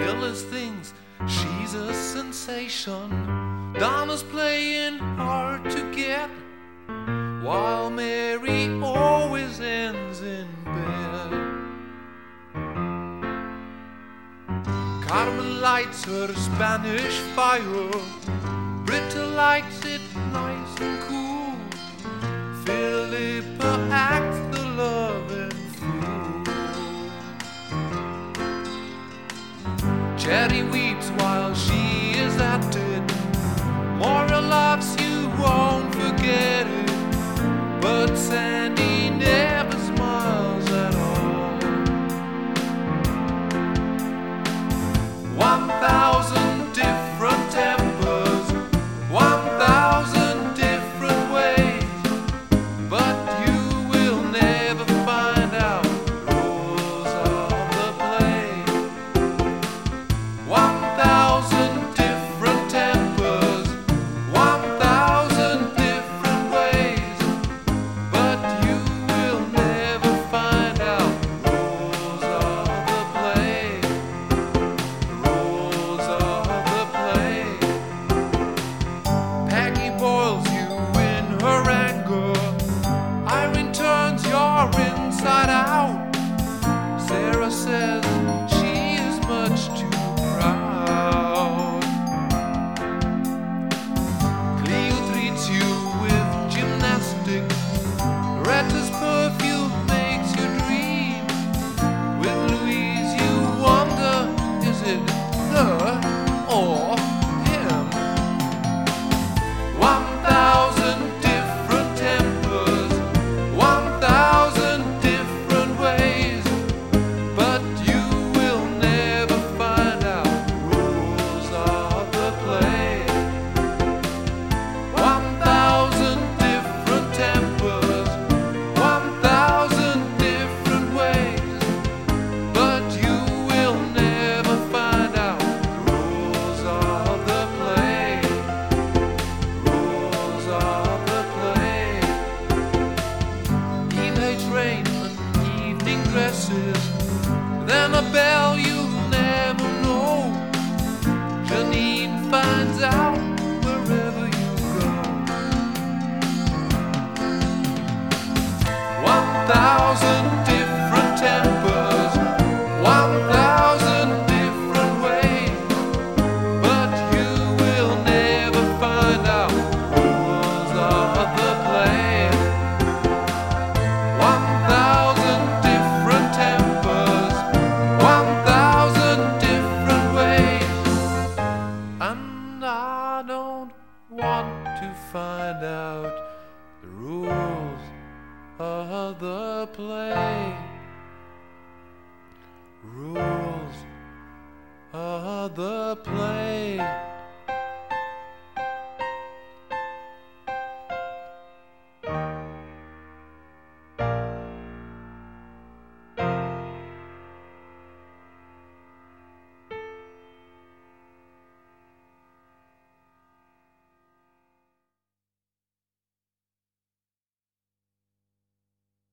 Phyllis thinks she's a sensation. Donna's playing hard to get, while Mary always ends in bed. Carmen lights her Spanish fire, Britta likes it nice and cool. Philippa acts the loving fool. Cherry weeps while she is at it. Maura loves you, won't forget it. But Sandy never smiles at all. 1,000 different tempers, 1,000 different ways, but you will never find out the rules of the play. 1,000 different tempers, 1,000 different ways, but you will never find out the rules of the play. The rules of the play. Peggy boils you in her anger. Irene turns your inside out. Sarah says she is much too proud. Cleo treats you with gymnastics. Loretta's perfume makes you dream. With Louise you wonder, is it her or him? 1,000 different tempers, 1,000 different ways, but you will never find out the rules of the play. 1,000 different tempers, 1,000 different ways, but you will never find out the rules of the play. Rules of the play. Eve hates rain and evening dresses, then a bell you'll never know. Janine finds out wherever you go. 1,000 different tempers, 1,000 different ways, but you will never find out the rules of the play. 1,000 different tempers, 1,000 different ways, and I don't want to find out the rules of the play. Rules of the play.